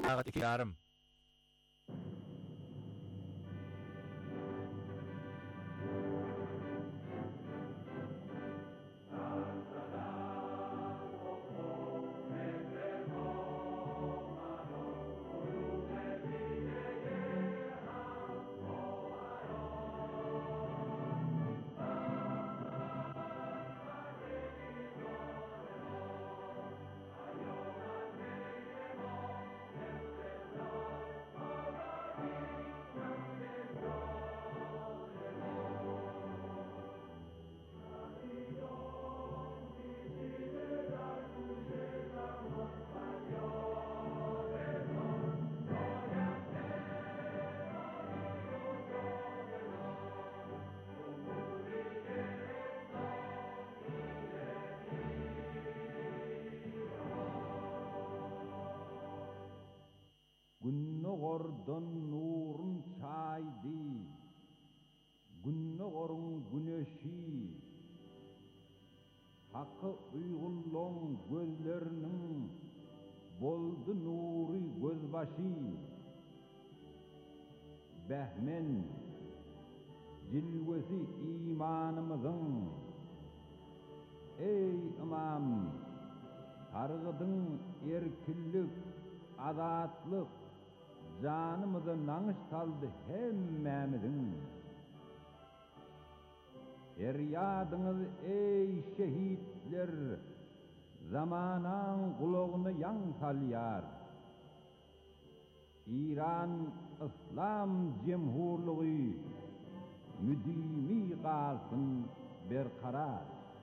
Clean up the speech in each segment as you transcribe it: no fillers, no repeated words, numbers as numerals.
Tağat 2 yarım. Günnogordan nurun çaydı, günnogorun güneşi, hakkı uygulluğun gözlerinin boldu nuri gözbaşı. Behmen, cilvesi imanımızın, ey imam, targıdın erkillik, azatlık, canımızı nanış saldı hemmemizin. Feryadınız ey şehitler, zamanan kulağını yan salyar. İran İslam Cemhurluğu müdimi kalsın berkarar.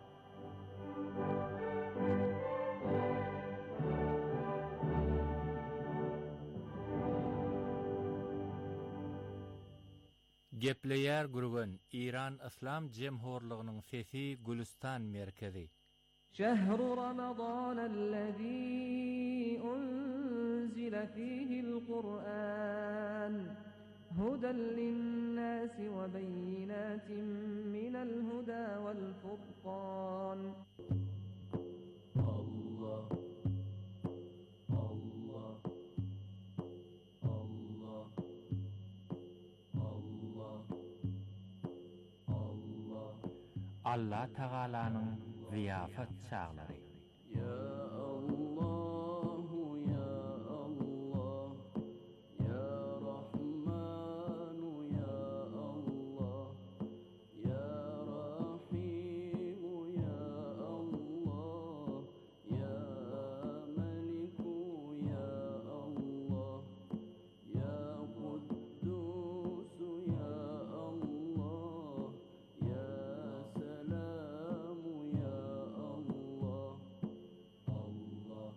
Gepleyer gurgun İran İslam Cemhurluğu'nun sesi Gülistan merkezi. شهر رمضان الذي أنزل فيه القرآن هدى للناس وبينات من الهدى والفرقان. الله الله الله الله الله Allah Teala'nın ziyafet çağları. Ya Allah ya Allah ya Rahman ya Allah ya Rahim ya Allah ya Malik ya Allah ya Kuddus ya Allah ya Salam ya Allah Allah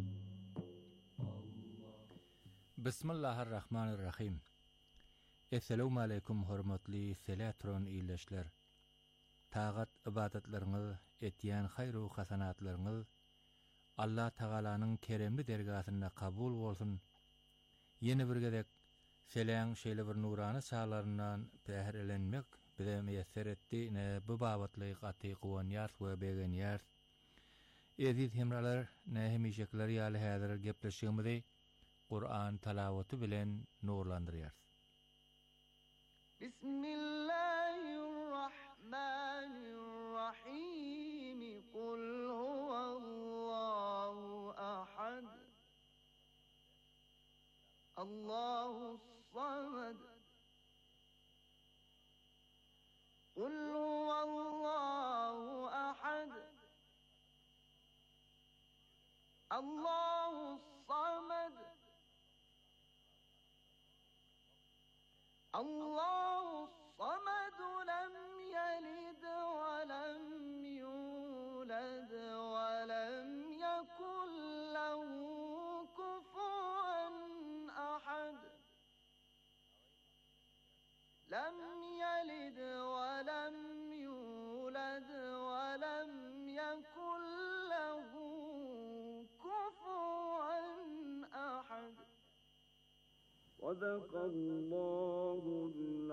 Allah. Bismillahirrahmanirrahim. Esselamu aleykum hormatly selatron iyileşler. Tağat ibadetleriniz, etýän hayru hasanatlaryňyz Allah Teala'nın keremli dergasynda kabul bolsun. Yeni bir gezek selen şeýle bir nurany çağlaryndan pährelenmek bize meýesser etdi. Ne bu babatly gaty gowanýar we begenýär. Eziz hemralar, ne hemişekler ýaly häzir gepleşýärmizi Kur'an talawaty bilen nurlandyrýar. Bismillahirrahmanirrahim. Kul huvallahu ahad. Allahus samad. Kul huvallahu ahad. Allahus samad. Allahus samad lem yelid ve lem yulad ve lem yekun lehu kufuven ahad. Lem yelid ve lem yulad ve lem yekun lehu kufuven ahad. Sadakallahul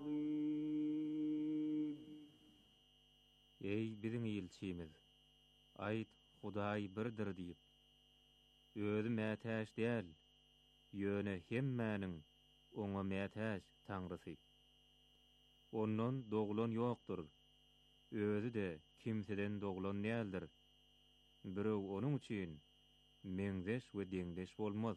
azim. Ey bizim ilçimiz, ayt Hudaý birdir diýip, özü mätäş däl, ýöne hemmäniň oňa mätäç taňrysy. Ondan doglan ýokdur. Özü de kimseden doglan näildir. Birew onuň üçin meňzeş we deňdeş bolmaz.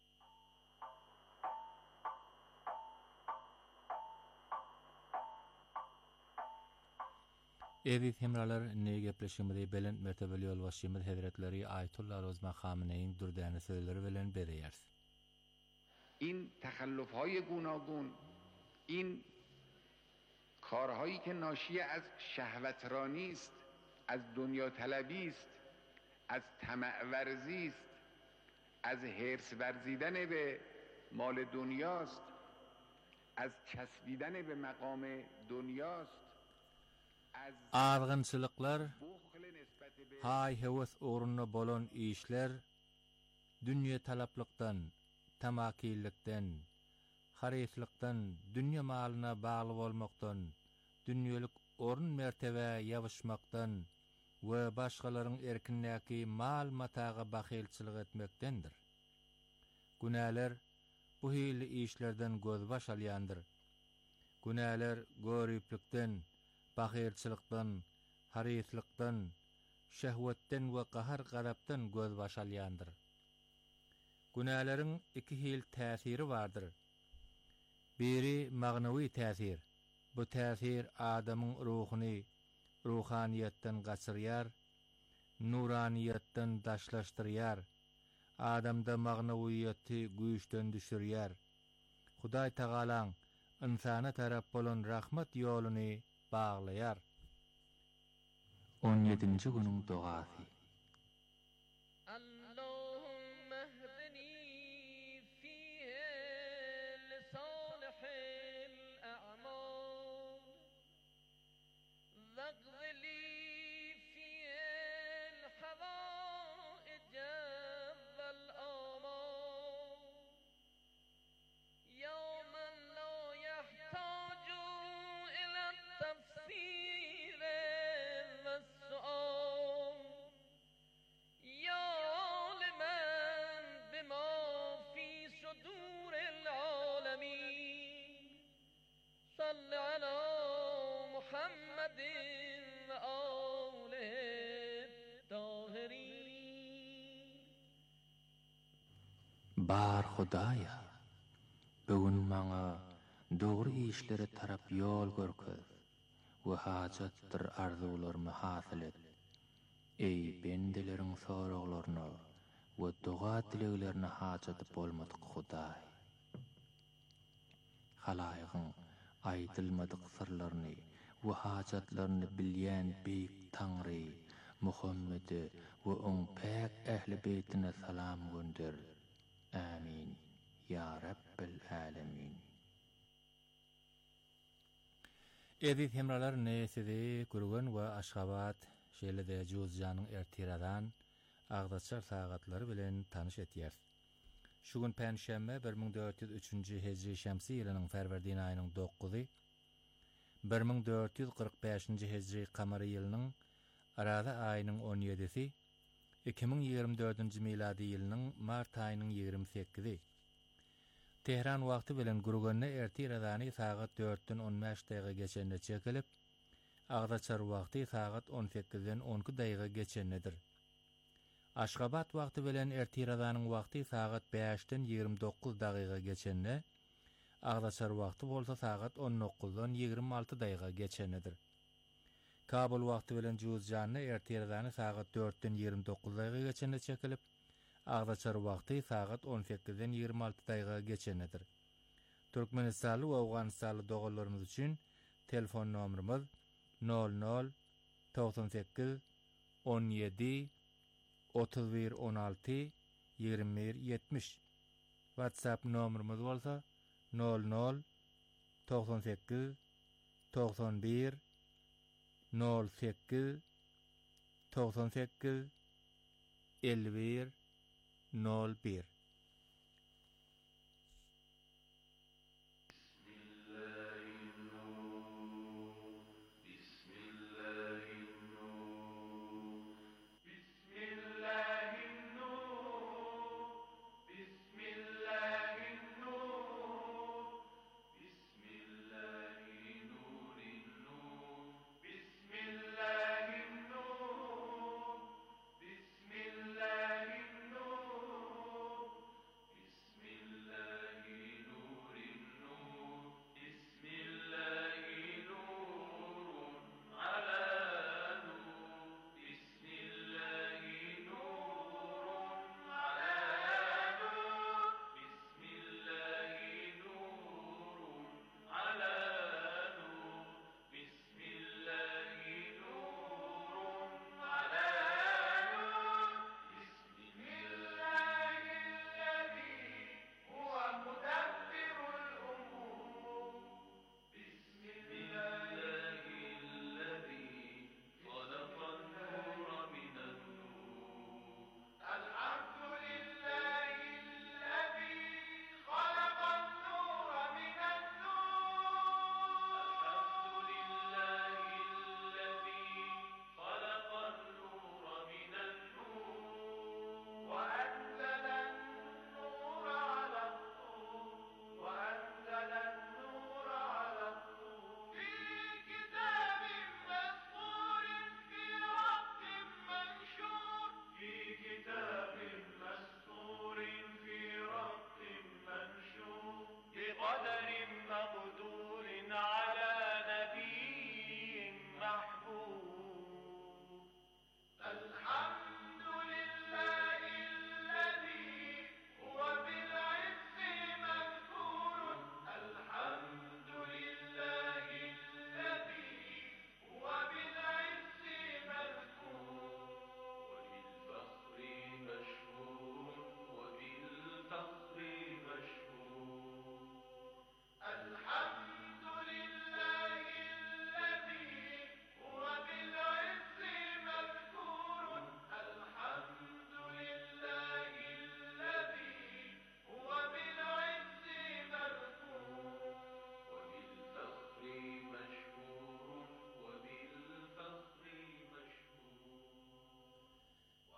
Evi hemralar ne gepleşimde belent mertebeli ýolbaşçymyz Hazretleri Ayetullah Rozma Hameneýiň dürdäne sözleri bilen berýär. این تخلف‌های گوناگون، این کارهایی که ناشی از شهوترانی است، از دنیا طلبی است، از طمع ورزی است، از حرص ورزیدن به مال دنیاست، از چسبیدن به مقام دنیاست، از Argynçylyklar, بخل نسبت به hay heves uğruna bolan işler, dünýe talaplykdan, tamakillikden, harislikden, dünýä malyna bagly bolmakdan, dünýelik orun mertebe ýabyşmakdan we başgalaryň erkinläki mal mataga bahylçylyk etmekdendir. Günäler bu hili işlerden gözbaş alýandyr. Günäler görüplikden, bahylçylykdan, harislikden, şehwetden we qahar garapdan gözbaş alýandyr. Günäleriň iki hil täsiri bardyr. Biri magnawy täsir. Bu täsir adamyň ruhyny ruhaniýetden gaçyrýar, nuraniýetden daşlaşdyrýar. Adamda magnawiýeti güýçden düşürýär. Hudaý Tagalaň insana tarap bolan rahmat ýoluny baglaýar. 17-nji günüň duasy. اللهم اهدني فيه لصالح الأعمال واقض لي فيه الحوائج والآمال يا من لا يحتاج إلى التفسير والسؤال يا عالما بما في صدور العالمين صل على محمد وآله الطاهرين. Bar Hudaýa, bugün maňa dogry işlere tarap ýol görkäz we hajatdyr arzularmy hasyl et. Ey bendeleriň soraglaryna we doga dileglerine hajat bolmadyk Hudaý. Halaýygyň aýdylmadyk sırlaryny we hajatlaryny bilýän beýik Taňry Muhammede we oň päk ähli beytine salam gönder. Amin. Ya Rabbel Alamin. Edip hemralar nesidi Gurgun we Aşgabat şeýlede Juzjanyň ertiradan agdaçar sagatlary bilen tanyş etýär. Şu gün Pänşembe 1403-nji Hejri şemsi ýylynyň Ferwerdin aýynyň 9-y 1445-nji Hejri kamary ýylynyň Arada aýynyň 17-si 2024-nji miladi ýylynyň mart aýynyň 28-i. Tehran wagty bilen Gurgunna ertiradany sagat 4-den 15 daýga geçende çekilip, agdaçar wagty sagat 18-den 12 daýga geçendedir. Aşgabat wagty bilen ertiradanyň wagty sagat 5-den 29 dagyga geçende, agdaçar wagty bolsa sagat 19-dan 26 daýga geçendedir. Kabul wagty bilen Juzjanyň ertiradany sagat 4-den 29 daýga geçende çekilip, agdaçar wagty sagat 18-den 26 daýga geçendedir. Türkmenistanly we Awganystanly dogalarymyz üçin telefon nomerimiz 00 98 17 31 16 21 70. WhatsApp nomerimiz bolsa 00 98 91 08 98 51 01. بسم الله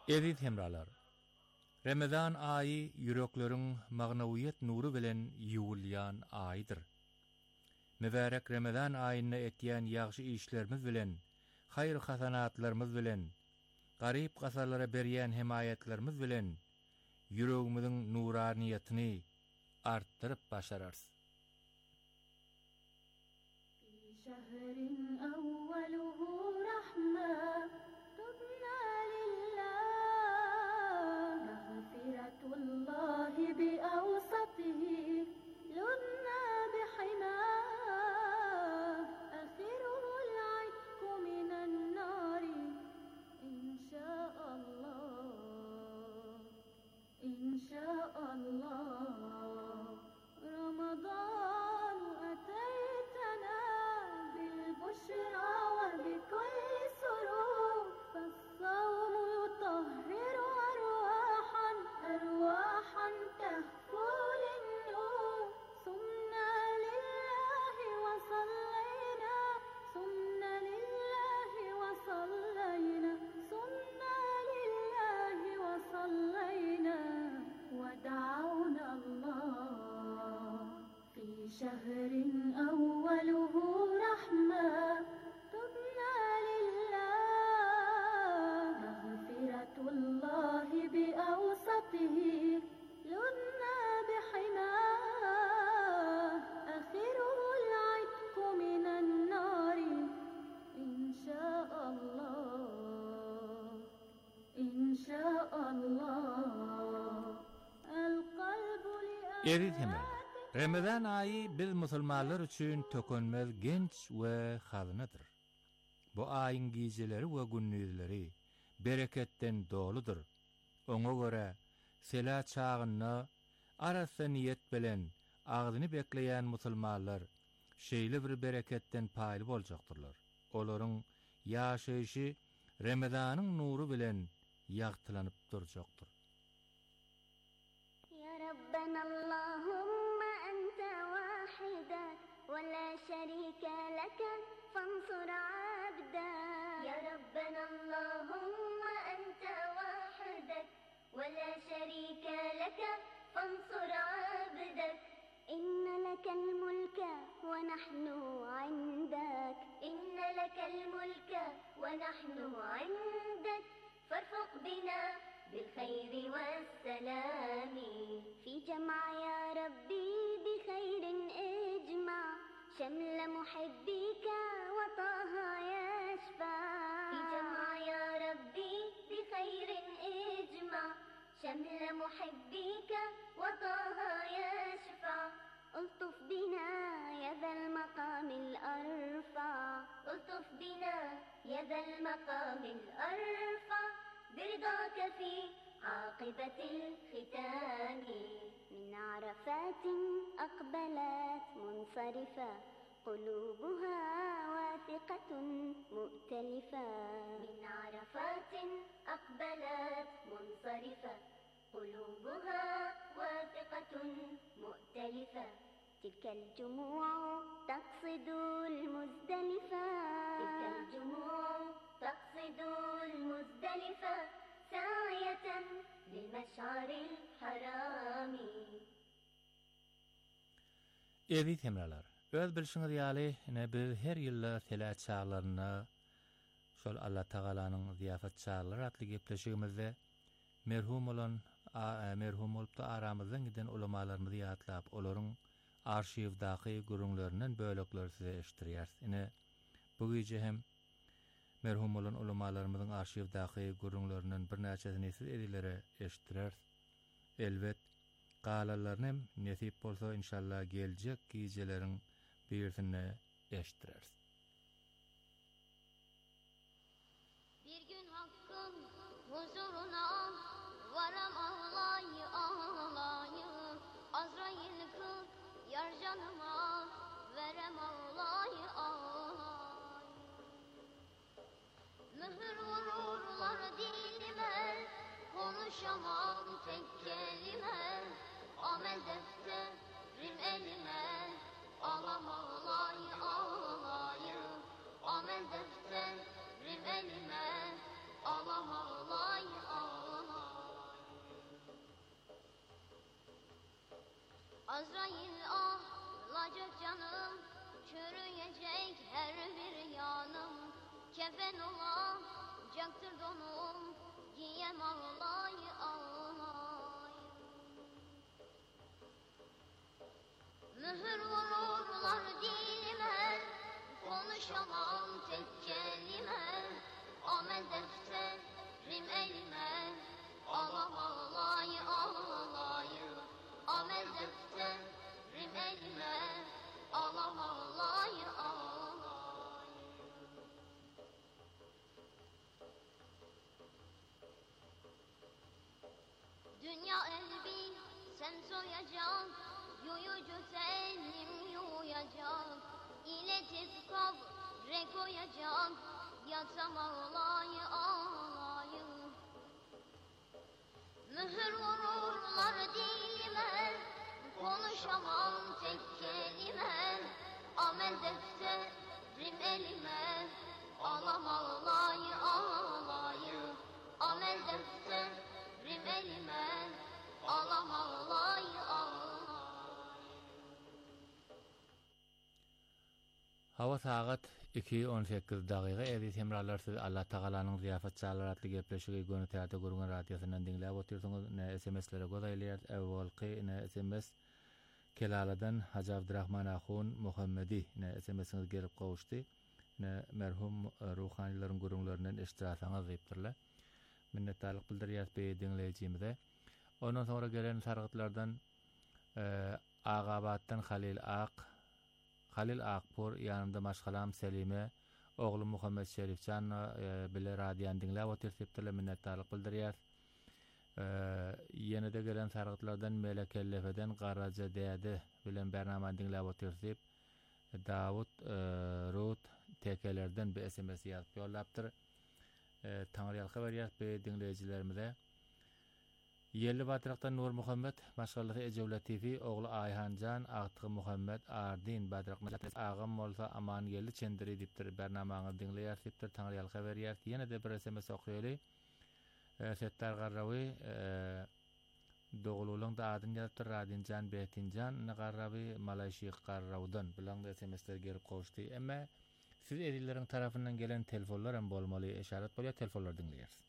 Eziz hemralar, Ramazan ayı yüreklerin magnaviyet nuru bilen yuwulýan ayıdır. Mübarek Ramazan ayına etýän ýagşy işlerimiz bilen, hayır hasanatlarımız bilen, garip gasarlara berýän himayetlerimiz bilen, yüreğimizin nuraniyetini artdyryp başararys. شهر أوله رحمة تبنى لله مغفرة الله بأوسطه لنا بحماه آخره العتق من النار إن شاء الله إن شاء الله رمضان أتيتنا بالبشرى وبكل سرور فالصوم يطهر أرواحا أرواحا تهفو للنور صمنا لله وصلينا صمنا لله وصلينا صمنا لله وصلينا ودعونا الله في شهر أوله رحمة تبنى لله مغفرة الله بأوسطه لنا بحماه آخره العتق من النار إن شاء الله إن شاء الله القلب Eziz hemralar, Ramazan ayı biz musulmanlar üçün tökönmez genç we hazynadyr. Bu ayın gijeleri we günnüzleri bereketten doludur. Oňa göre sela çagyna arasa niyet bilen agzyny bekleýän musulmanlar şeýle bir bereketten paýly boljaktyrlar. Olaryň ýaşaýyşy Ramazanyň nuru bilen ýagtylanyp durjakdyr. يا ربنا اللهم أنت واحدك ولا شريك لك فانصر عبدك يا ربنا اللهم أنت واحدك ولا شريك لك فانصر عبدك إن لك الملك ونحن عندك إن لك الملك ونحن عندك فارفق بنا بالخير والسلام في جمع يا ربي بخير اجمع شمل محبيك وطه يشفع في جمع يا ربي بخير اجمع شمل محبيك وطه يشفع الطف بنا يا ذا المقام الأرفع الطف بنا يا ذا المقام الأرفع برضاك في عاقبة الختام من عرفات أقبلت منصرفة قلوبها واثقة مؤتلفة من عرفات أقبلت منصرفة قلوبها واثقة مؤتلفة تلك الجموع تقصد المزدلفة تلك الجموع تقصد المزدلفة ساعية للمشعر الحرام. Eziz hemralar, öz bilşiňiz ýaly biz her ýylda sela çağlaryna şol Allah Tagalanyň ziyafat çağlary atly gepleşigimizde merhum bolup da aramyzdan giden ulamalarymyzy ýatlap, olaryň arşivdaky gurunlarynyň bölekleri size eşdirýär. Ine bu gece hem merhum bolan ulamalarymyzyň arşivdaky gurunlarynyň bir näçesini siz edilere eşitdirer. Elbet galalaryny nesip bolsa inşallah geljek gecelerin birisine eşitdirer. Bir gün hakkın huzuruna varam ağlayı ağlayı Azrail kıl yar canıma verem ağlayı ağlayı Mühür vururlar dilime konuşamam tek kelime Amel defterim elime alam ağlayı ağlayı Amel defterim elime alam ağlayı ağlayı Azrail ağlayacak canım, çürüyecek her bir yanım. Kefen olacaktır donum, giyem ağlay ağlay. Mühür vururlar dilime, konuşamam tek kelime. Amel defterim elime, alam ağlay ağlay. Amel defterim elime, alam ağlay ağlay. Dünya elbisem soyacak, yuyucu telim yuyacak. İletip kabre koyacak, yatsam ağlay ağlay. Mühür vururlar dilime, konuşamam tek kelime. Amel defterim elime, alam ağlay ağlay. Amel defterim elime, alam ağlay ağlay. Hava saat 2:18 daqiqa edis hemralar siz Allah Taala'nın ziyafat çağlaratlı gepleşigi gönü teatr gurgun radyosundan dinlep otursunuz. Ne SMS'lere gozayliyat evvelki ne SMS Kelaladan Hacı Abdurrahman Ahun Muhammedi ne SMS'iniz gelip kavuştu. Ne merhum ruhanilerin gurunlarından iştirasana zayıptırlar. Minnettarlık bildiriyat bey dinleyicimize. Ondan sonra gelen sargıtlardan Ağabat'tan Halil Akpur yanımda maşgalam Selime oğlum Muhammed Şerifcan bile radiyan dinlep otursupdylar, minnettarlyk bildirýär. Ýene de gelen sargıtlardan Melekellefeden Garaja Däde bilen bernama dinlep otursup Davut Rut tekelerden bir SMS ýazyp ýollapdyr. Taňryal habar ýazyp dinleýijilerimize. Yerli Batraktan Nur Muhammed, maşgallasy Ece Latifi, oğlu Ayhancan, Agtygy Muhammed Ardin Batrakman agam bolsa aman geldi çendiri dipdir bernamaňy dinleýärsiňizdir, taňryal habar ýazyp. Ýene de bir SMS okýaly. Settar Garrawy Dogululun da adyn ýazypdyr, Radinjan Betinjan Garrawy Malayşy Garrawdan bilen de SMS'ler gelip goşdy. Emma siz edilleriň tarapyndan gelen telefonlar hem bolmaly, işaret bolýar, telefonlar dinleýärsiz.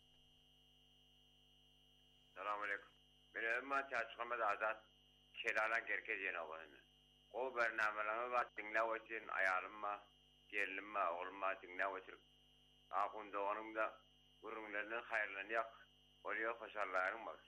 Benim Çarşamba Azat Şeralan Gerkez Yenavani. O bernamalarımı var dinlemek için ayarımma, gelinme, oğlumma dinlemek için. Akun doğanımda gururlarının hayırlarını yak. Oluyor hoşarlarım var.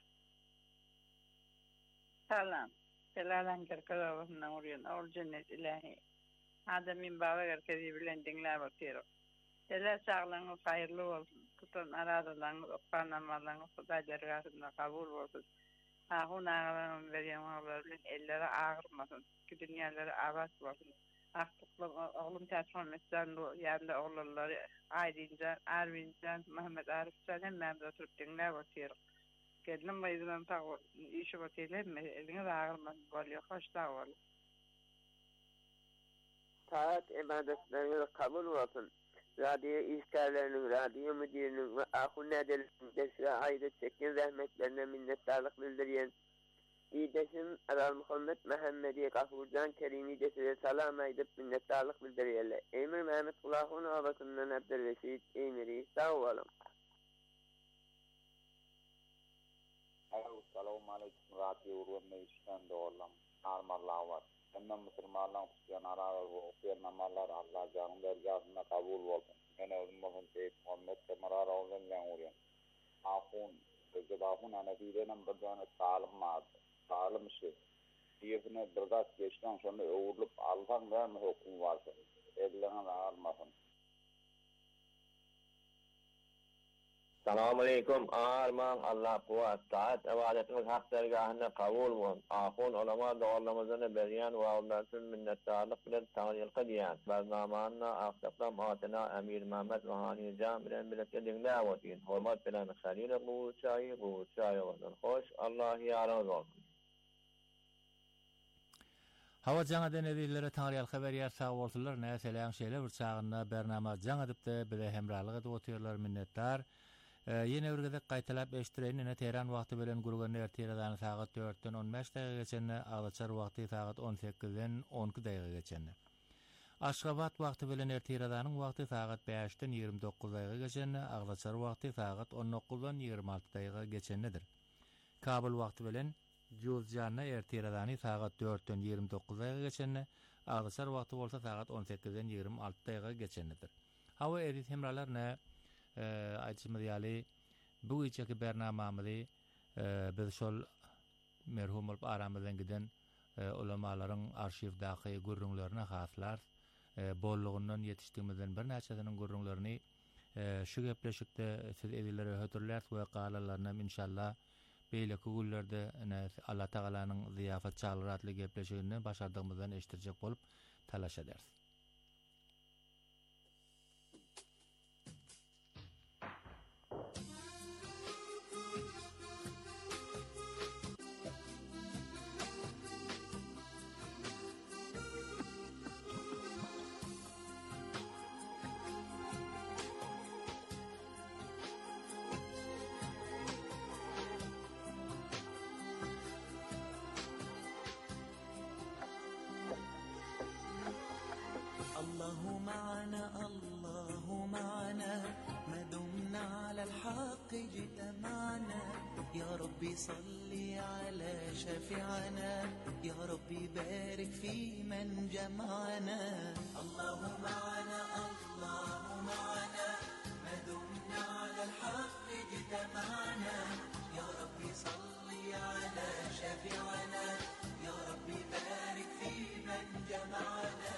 Salam. Şeralan Gerkez Yenavani oryan. Ol cennet ilahi. Adamin baba Gerkezi bilen dinlemek oturuyor. Şela sağlığınız hayırlı olsun. Tutun aradalarınız, opanamalarınız, Hudaýlar kabul olsun. Ahun ağalarının veriyen ağalarının elleri ağırmasın. Dünyaları avaz olsun. Aktıklı oğlum Çarşamba Mescanlı yanında oğulları Aydincan, Arvincan, Mehmet Arifcan hem memde oturup dinler oturuyor. Geldim bayızdan tağı işi oturuyor mi? Eliniz ağırmasın. Oluyor. Hoş da olur. Taat ibadetleriniz kabul olsun. Radyo işgallerinin, radyo müdürünün ve ahun nedelinin desire ayda çekin rahmetlerine minnettarlık bildiryen İdesim Aral Muhammed Mehmedi Gafurcan Kerimi desire salam aydıp minnettarlık bildiryerler. Emir Mehmet Kulahun abasından Abdülreşid Emir'i sağ olun. Assalamu alaikum radyo urvanna işten doğrulam. Armallah var. Hemen Müslümanlar tutuyan aralar ve okuyan namallar Allah canım dergahına kabul olsun. Yine özümün Seyyid Muhammed Kemarar oğlundan uğrayan. Ahun, Gıdahun Hanefi'den bir tane sağlam şey. Diyetine bırdak geçten sonra öğürlüp alsan verme hukum varsa. Ellerine almasın. Selamun Aleyküm. Arman Allah kuvvet. Taat ibadetimiz hak dergahına kabul olsun. Ahun ulama doğrulamızını beyan ve onlardan minnettarlık bilen taňryalka diýen. Barnamanna aksaklam hatına Emir Mehmet Ruhani Can bilen birlikde dinläp oturýan. Hormat bilen Halil Gulçay bolsun. Hoş Allah ýarymyz bolsun. Hawa jaňa denedilere taňryal habar ýarsag bolsunlar. Näseläň şeýle bir çagynda bernama jaň edip de bile hemralyk edip oturýarlar, minnettar. Ýene bir gaýtalap eşdirenine Tehran wagty bilen gurgan ertireden saat 4-den 15 daqiga geçende, Aglaçar wagty saat 18-den 12 daqiga geçende. Aşgabat wagty bilen ertiredanyň wagty saat 5-den 29 daqiga geçende, Aglaçar wagty saat 19-dan 26 daqiga geçendedir. Kabul wagty bilen Juzjanna ertiredany saat 4-den 29 daqiga geçende, Aglaçar wagty bolsa saat 18-den 26 daqiga geçendedir. Hawa edit hemralar ne aýtymyz ýaly bu geceki bernamamyzy biz şol merhum bolup aramyzdan giden ulamalaryň arşivdaky gurrunlaryna haslar bollugundan ýetişdigimizden bir näçesining gurrunlaryny şu gepleşikde siz edilere hötürler we galalaryna inşallah beýleki güllerde Allah Taalanyň ziyafat çağıratly gepleşigini başardygymyzdan eşdirjek bolup talaş ederiz. الله معنا ما دمنا على الحق اجتمعنا يا ربي صل على شفيعنا يا ربي بارك في من جمعنا الله معنا ما دمنا على الحق اجتمعنا يا ربي صل على شفيعنا يا ربي بارك في من جمعنا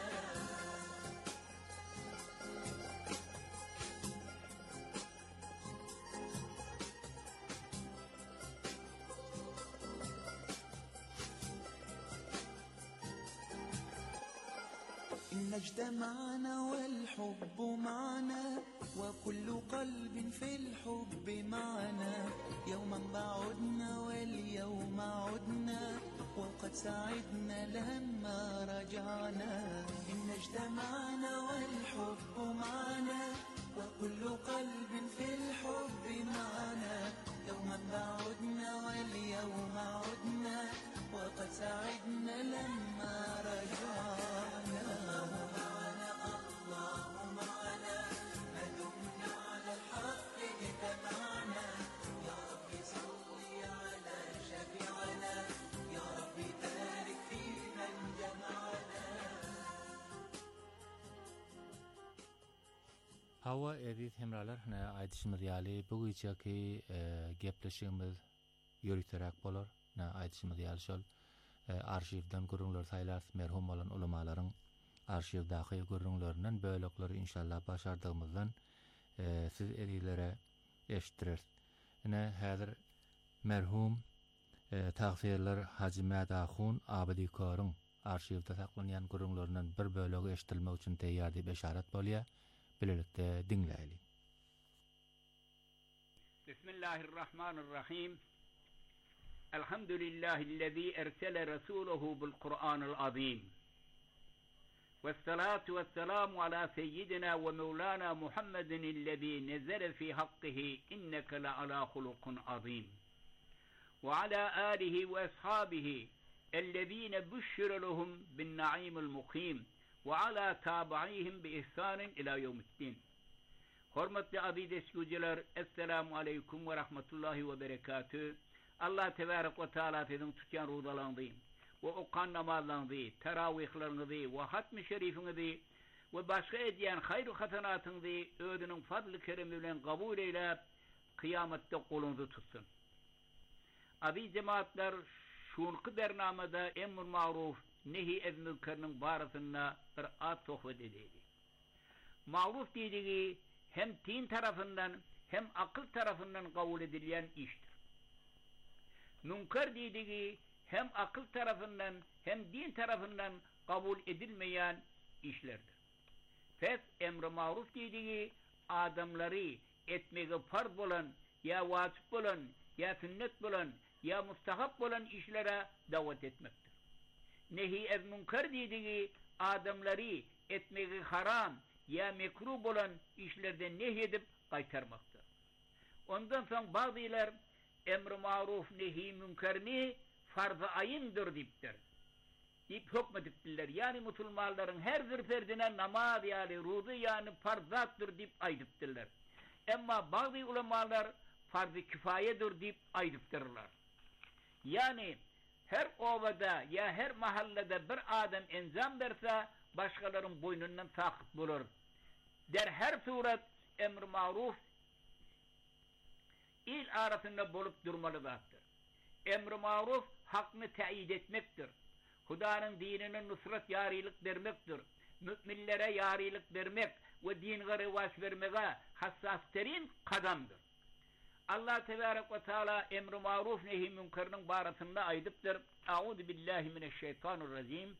إن اجتمعنا والحب معنا وكل قلب في الحب معنا يوما بعدنا واليوم عدنا وقد سعدنا لما رجعنا إن اجتمعنا والحب معنا وكل قلب في الحب معنا يوما بعدنا واليوم عدنا وقد سعدنا لما رجعنا الله معنا ما دمنا على الحق اجتمعنا يا ربي صل على شفيعنا يا ربي بارك في من جمعنا Hawa edit hemralar aýdyşymyz ýaly bu geceki gepleşigimiz ýörükterek bolar. Aýdyşymyz ýaly şol arşivden gurrunlar saýlar merhum bolan ulamalaryň arşivdaky gurrunlarynyň bölekleri inşallah başardygymyzdan siz edilere eşitdirer. Ine häzir merhum tagfirler Haji Mädahun Abidikaryň arşivde saklanýan gurrunlarynyň bir bölegi eşitilmek üçin teýýar diýip eşaret bolýar. Bilelikde dinleýeli. Bismillahirrahmanirrahim. Elhamdülillahi'llezî ersele rasûlehu bil-Kur'anil azîm. Vessalatu vesselamu ala seyyidina ve mevlana Muhammedinillezî nezele fî hakkihi inneke le ala hulukun azîm. Ve ala âlihi ve ashabihi ellezîne büşşire lehum bin na'îmil mukîm. Ve ala tabi'ihim bi ihsanin ila yevmiddin. Hormatly aziz esgüjeler, assalamu aleykum ve rahmetullahi ve berekatüh. Allah tebarek ve taala sizin tutyan rudalarınızı ve okan namazlarınızı, teravihlerinizi ve hatm-ı şerifinizi ve başka ediyen hayır hasenatınızı ödünün fadl-ı keremi bilen kabul eyle, kıyamette kolunuzu tutsun. Aziz cemaatler, şunqı bernamada emr ma'ruf, nehi ez münkerinin barasına bir ad sohbet edeydi. Ma'ruf dediği hem din tarafından hem akıl tarafından kabul edilen iştir. Münker dediği hem akıl tarafından hem din tarafından kabul edilmeyen işlerdir. Fes emr-i ma'ruf dediği adamları etmege farz olan ya vacip olan ya sünnet olan ya mustahap olan işlere davet etmektir. Nehi ez münker dediği adamları etmege haram ya mekruh olan işlerden nehyedip kaytarmaktır. Ondan sonra bazılar emr-i maruf nehi münkerini farz-ı ayındır deyiptir. Deyip hükmediptiler. Yani Müslümanların her bir ferdine namaz yani ruzu yani farzattır deyip aydıptırlar. Ama bazı ulemalar farz-ı kifayedir deyip aydıptırlar. Yani her ovada ya her mahallede bir adam enzam verse başkalarının boynundan takip bulur. Der her suret emr-i maruf il arasında bulup durmalıdır. Emr-i maruf hakkını teyit etmektir. Huda'nın dinine nusret yarilik vermektir. Müminlere yarilik vermek ve dinine revaç vermeye hassaslerin kadamdır. Allah Tebarek ve Teala emr-i maruf nehi münkerinin barasında aydıptır. Euzu billahi mineşşeytanirracim.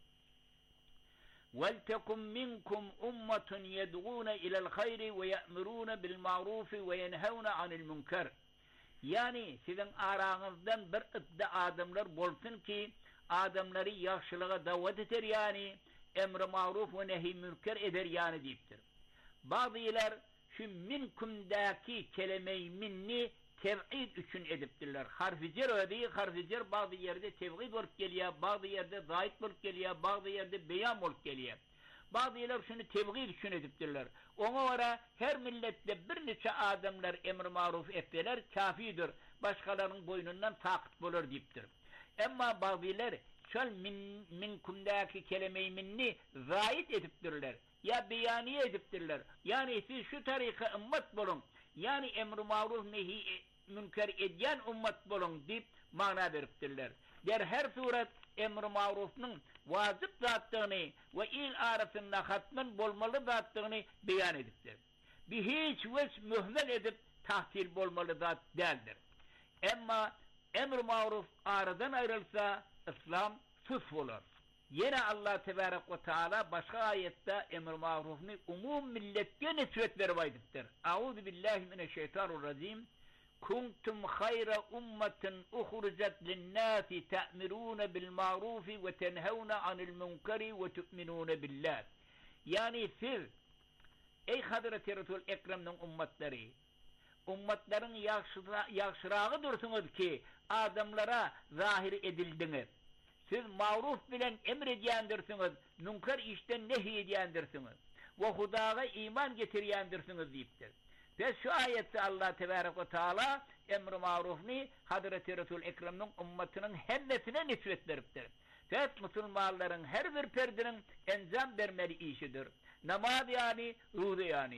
وَلْتَكُمْ مِنْكُمْ أُمَّةٌ يَدْعُونَ إِلَى الْخَيْرِ وَيَأْمُرُونَ بِالْمَعْرُوفِ وَيَنْهَوْنَ عَنِ الْمُنْكَرِ. Yani sizin aranızdan bir ıdda adamlar bolsun ki adamları yaxşılığa davet eder yani emr-i maruf ve nehi münker eder yani deyiptir. Bazılar şu minkumdaki kelime-i minni tev'id üçün ediptirler. Harf-i cer ödeyi, harf-i cer bazı yerde tev'id olup geliyor, bazı yerde zayit olup geliyor, bazı yerde beyan olup geliyor. Bazılar şunu tev'id üçün ediptirler. Ona göre her millette bir neçe adamlar emr-i maruf ettiler, kafidir. Başkalarının boynundan takip bulur deyiptir. Ama bazılar şöyle minkumdaki kelime-i minni zayit ediptirler. Ya beyaniye ediptirler. Yani siz şu tarika ümmet bulun. Yani emr-i maruf nehi münker ediyen ümmet bulun deyip mana veriptirler. Der her suret emr-i maruf'nun vazip zattığını ve il arasında hatmen bolmalı zattığını beyan ediptir. Bir hiç veç mühmel edip tahsil bolmalı zat değildir. Ama emr-i maruf aradan ayrılsa İslam fıs olur. Yine Allah Tebarek ve Teala başka ayette emr-i maruf'unu umum milletke nisbet vervaydıktır. Euzu billahi mineşşeytanirracim. Kuntum hayra ummetin uhricet linnâsi te'mirûne bil ma'rufi ve tenhevne anil münkeri ve tu'minûne billah. Yani siz ey Hazreti Resul Ekrem'nin ummetleri, ummetlerin yakşırağı dursunuz ki adamlara zahir edildiniz. Siz maruf bilen emrediyendirsiniz, münker işten nehyediyendirsiniz ve Huda'ya iman getiriyendirsiniz deyiptir. Ve şu ayette Allah Tebarek ve Teala emr-i marufni Hazreti Resul Ekrem'nin ümmetinin hemmesine nispet veriptir. Ve Müslümanların her bir perdinin enzam vermeli işidir. Namaz yani, ruzu yani.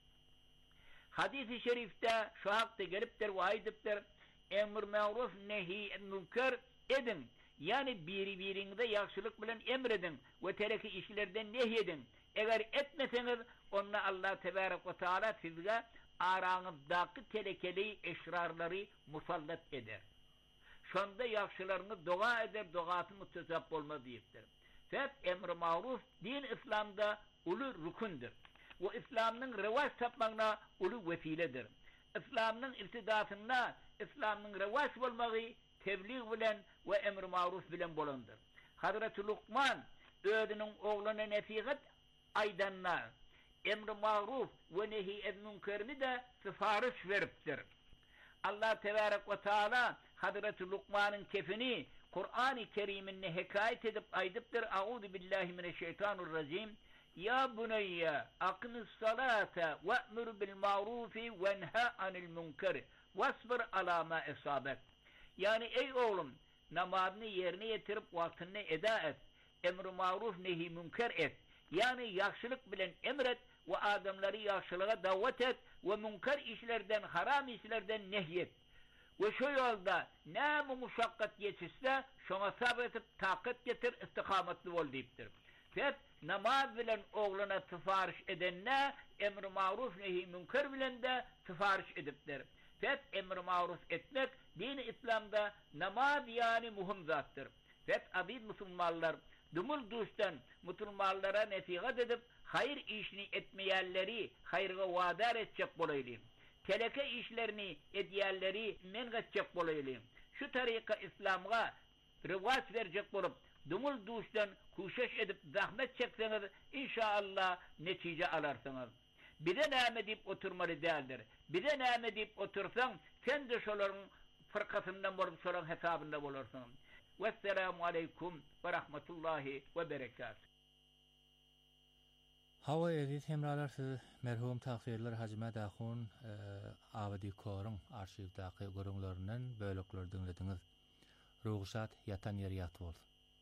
Hadis-i şerifte şu hakta geliptir ve aydıptır. Emr-i maruf nehi münker edin. Yani birinde yaxşılık bilen emredin ve tereki işlerden nehyedin. Eğer etmeseniz onunla Allah Tebarek ve Teala sizge aranızdaki telekeli eşrarları musallat eder. Şunda yaxşılarını dua eder, duası müstezap olmaz deyiptir. Ve emr-i maruf din İslam'da ulu rukundur. Ve İslam'ın revaç tapmağına ulu vesiledir. İslam'ın irtidasında İslam'ın revaç olmağı tebliğ bilen ve emr-i maruf bilen bolandır. Hazreti Lukman ödünün oğluna nesihat aydanlar. Emr-i maruf ve nehi münkerini de sifariş veriptir. Allah Tebarek ve Teala Hazreti Lukman'ın kefini Kur'an-ı Kerim'inle hikayet edip aydıptır. Euzu billahi mineşşeytanirracim. Ya bunayya akimis salate ve'mur bil marufi ve nha anil münkeri vasbir ala ma esabek. Yani ey oğlum namazını yerine getirip vaktini eda et. Emr-i maruf nehi münker et. Yani yaxşılık bilen emret ve adamları yaxşılığa davet et ve münker işlerden, haram işlerden nehyet. Ve şu yolda ne muşakkat geçirse şuna sabretip takat getir, istikametli ol deyiptir. Ve namaz bilen oğluna sifariş edenle emr-i maruf nehi münker bilen de sifariş ediptir. Ve emr-i maruf etmek din-i İslam'da namaz yani muhim zattır. Ve abid Müslümanlar dumul duştan Müslümanlara nesihat edip hayır işini etmeyenleri hayırga vadar edecek bolayım. Teleke işlerini ediyenleri men edecek bolayım. Şu tarika İslam'a rivas verecek bolup dumul duştan kuşeş edip zahmet çekseniz inşallah netice alarsınız. Bir de näme diýip oturmaly däldir. Bir de näme diýip otursaň, sen de şolaryň fırkatından borup şolaryň hesabynda bolarsyň. Vesselamu aleykum ve rahmetullahi ve berekatuhu. Hawa edit hemralar siz merhum taksirler Hacı Dahun Abadi Korun arşivdaki görüngleriniň böleklerini dinlediniz. Ruhsat yatan yer yat bolsun.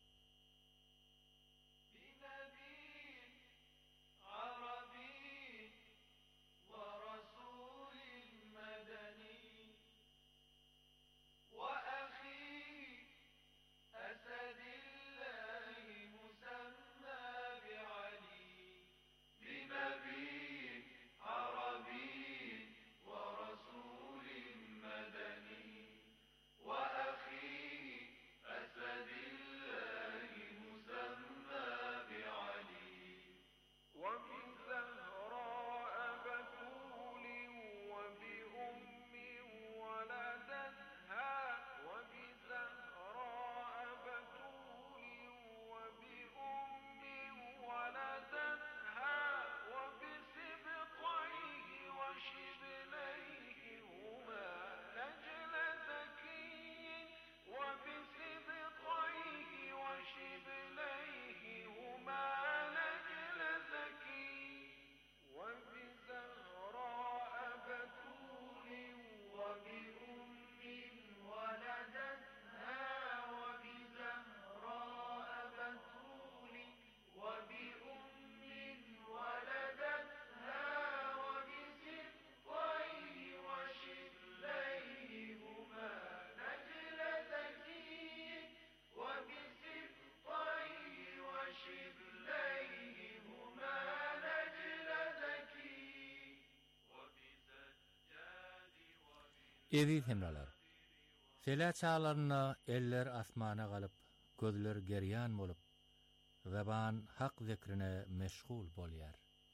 Edit hemralar. Sela çağlarına eller asmana galyp, gözler geryan bolup, zaban hak zikrine meşgul bolýar.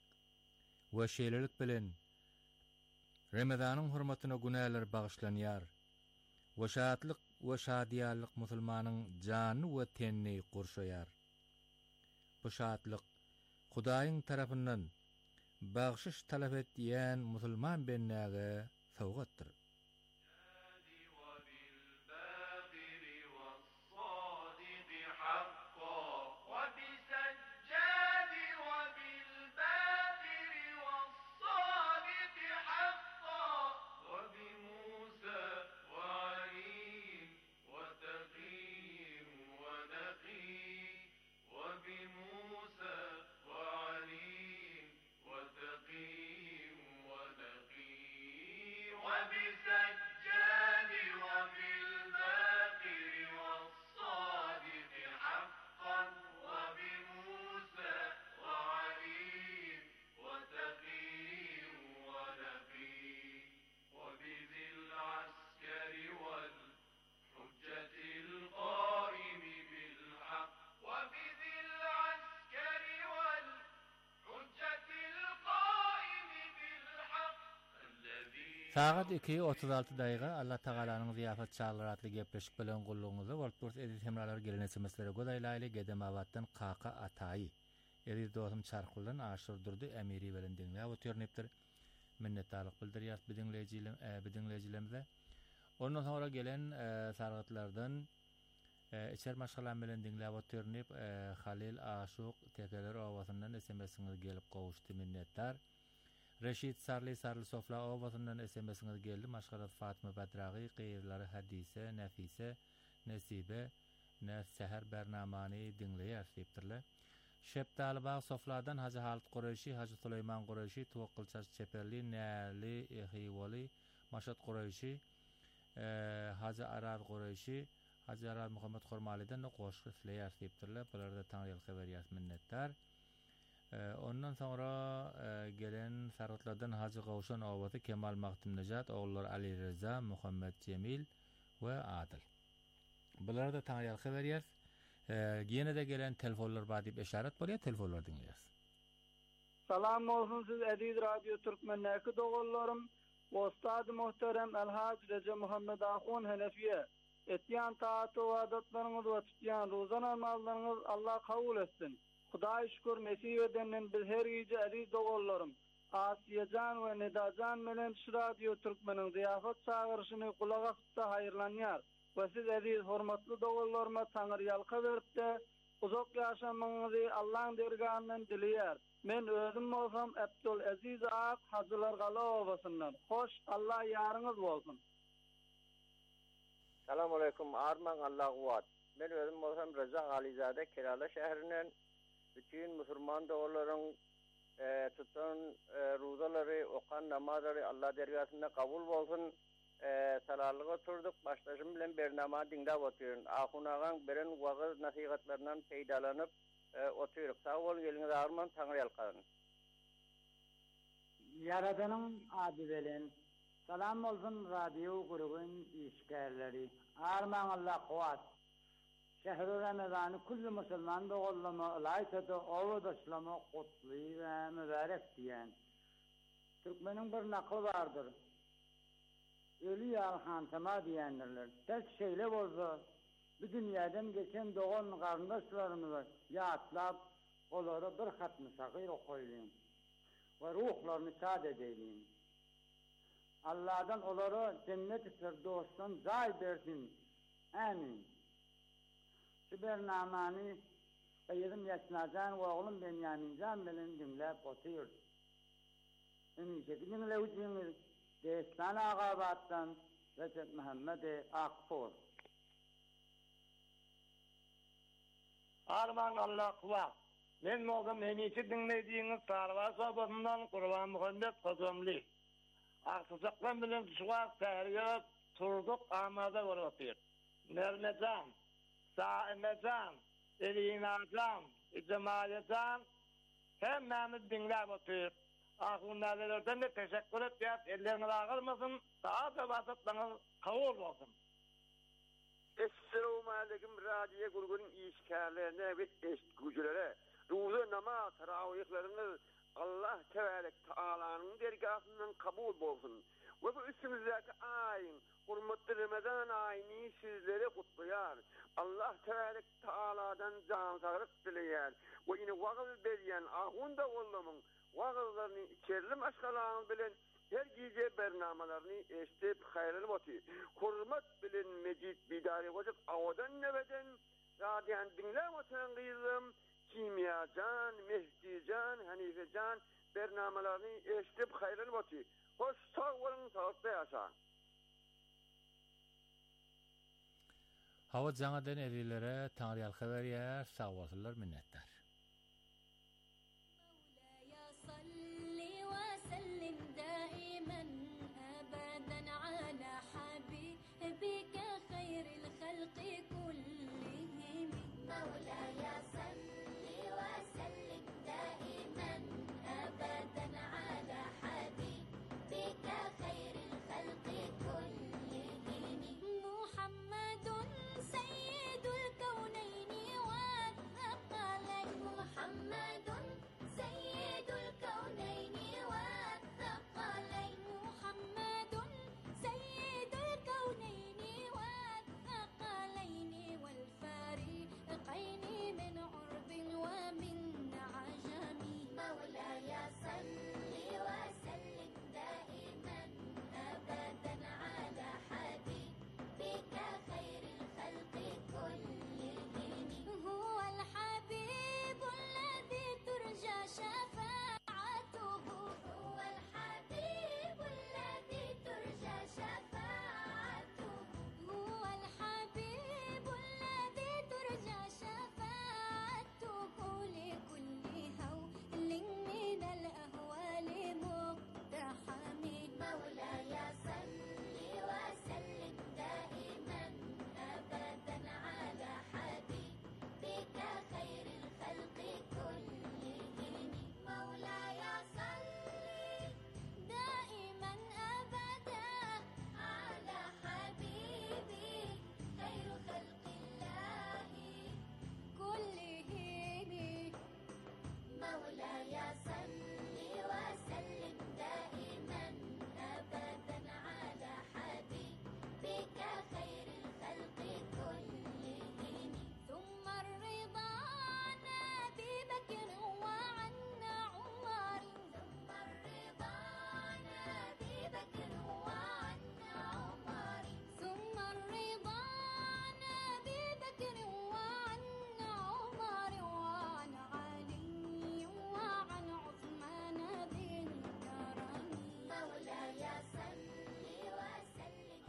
We şeýlelik bilen Ramazanyň hurmatyna günäler bagyşlanýar. We şatlyk we şadiýarlyk musulmanyň jany we tenni gurşaýar. Bu şatlyk Hudaýyň tarapyndan bagşyş talap etýän musulman bennäge sowgatdyr. Saat 2:36 daýga Allah Tagalanyň ziyafat çağlaratly gepleşik bilen gullugyňyzy Worldport edit hemralar gelenesi meselelere godaýlaýly Gedemawatdan Kaka Ataý. Edit dostum çarkyldan aşurdurdy emiri bilen diňläp otyrnypdyr. Minnetdarlyk bildirýär bidiňleýijilerimize. Ondan sonra gelen sargatlardan içer maşgalan bilen diňläp otyrnyp Halil Aşuq tekeler owasyndan SMS-iňiz gelip gowuşdy, minnetdar. Reşit Sarly Sofla owasyndan SMS-iňiz geldi. Maşgalat Fatyma Badragy, qeýirlary Hadise, Nefise, Nesibe, Seher bernamany diňleýär diýipdirler. Şepdalybag Sofladan Hacı Halit Qurayşy, Hacı Süleyman Qurayşy, Tuwakylçaş Çeperli, Näli Ehiwali, Maşat Qurayşy, Hacı Arar Qurayşy, Hacı Arar Muhammed Hormalydan goşgy isleýär diýipdirler. Bularda taňryl habarýar, minnetdar. Ondan sonra gelen sargatlardan Hacı Gawşan owasy Kemal Maktum Nejat, oğullar Ali Reza, Muhammed Cemil we Adil. Bularda taňryl habarýar. Yine de gelen telefonlar var diýip işaret bolýar, telefonlar dinleýäs. Salam olsun siz Edid Radio Türkmennäki dogallarym, Ustad muhterem Elhaj Recep Muhammed Ahun Hanefiye. Etýän taat we adatlaryňyz we tutýan rozan amallaryňyz Allah kabul etsin. Hudaýa şükür Mesih edenden biz her gece Edid dogallarym Asiyecan ve Nedacan bilen şu Radio Türkmenin ziyafet çağırışını kulak asıpta hayırlanyar. Ve siz aziz hormatly dogallarıma taňyr ýalka beripde uzak ýaşamaňyzy Allah'ın dergahyndan dileýär. Men özüm bolsam Abdul Aziz Ağa Hacılar Galawasyndan. Hoş, Allah ýarıňyz bolsun. Selamun aleyküm. Arman Allah uvat. Ben özüm bolsam Rıza Alizade Kerala şäherinden bütün Müslüman dogallaryň tutan ruzaları, okan namazları Allah dergahında kabul bolsun. Salalyga oturduk, başlaşım bilen bernama dinlap oturun. Ahunagan beren wagaz nasihatlarından peýdalanyp oturuk. Sağ ol, geliniz Arman, taňyr ýalkan. Yaradanyň ady bilen salam bolsun radio gurugyň işgärleri. Arman Allah kuwat. Şehri Ramazan'ı kullu Müslüman dogollama, laýsada owadaşlama gutly we mübarek diýen. Türkmeniň bir nakly bardyr. Ölü ýalhan tama diýenler. Tek şeýle bolsa, bu dünýäden geçen dogan garyndaşlarymyzy ýatlap, olary bir hatmy sagyr okoýlyn. We ruhlaryny şad edeýin. Allah'dan olary cennet-i firdowsdan jaý bersin. Amin. Şu bernamany Sayyidym Ýasnajan we oglum Benyaminjan bilen dinläp otyr. Indi dinle uçuňyz Destan Agabat'tan Recep Muhammed Akfor. Arman Allah kuwat. Men mogam hemisi dinlediğiniz Sarva sohbetından Kurban Muhammed Kozomli. Aksızaklan bilen şuwak täriýet turduk amada bolupdyr. Nermejan, Saimejan, Elinajan, Cemaletjan hemmemiz dinläp otyr. Ahunlardan da teşekkür edip ellerine ağırmasın, daha da basıplarınız kabul olsun. Esselamu aleyküm radyo gurgunun işkârlerine ve gücülere, ruzu namaz, teravihleriniz Allah Teala'nın dergahından kabul olsun. Ve bu üstümüzdeki ayın, hurmatlı Ramazan ayını sizlere kutlayar. Allah Teala'dan can sağlık dileyer. Ve yine vakıf beryen ahunda ollamın, wagazlaryny içerlim aşgalaryny bilen her gece bernamalarını eşitip hayranyp oty. Hurmat bilen Mejid Bidari hojat awadan nebeden radyan dinläp oturan gyzym Kimyajan, Mehdijan, Hanifejan bernamalarını eşitip hayranyp oty. Hoş sağ bolun, sağlıkda ýaşaň. Hawa jaňadan erilere taňyr ýalka berýär, sağ bolsunlar, minnetdar. بك خير الخلق كلهم مولاي صل وسلم دائما أبدا على حبيبك خير الخلق كلهم محمد سيد الكونين والثقلين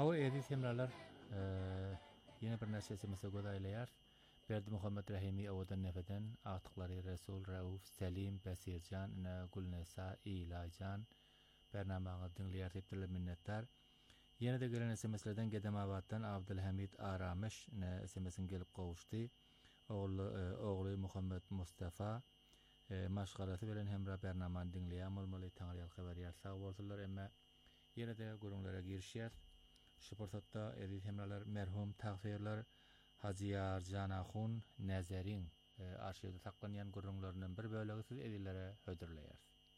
Hava edis hemralar yine bir näçesi mesele aýlaýar. Berdi Muhammed Rahimi awadan nefeden atyklary Resul Rauf Selim Basirjan ina Gulnesa İlajan bernamaňy dinleýär diýip minnettar. Yine de gelen SMS'lerden Gedemabad'dan Abdülhamid Aramış SMS'in gelip kavuştu. Oğlu Muhammed Mustafa maşgalası bilen hemra bernaman dinleýän bolmaly taňryal habarýar sag bolsunlar emma yine de gurunlara girişýär. Şu pursatda edit hemralar merhum tagfirler Hacıyar Canaxun Nazarin arşivde saklanýan gurunlaryndan bir bölegi siz edillere hödürleýär.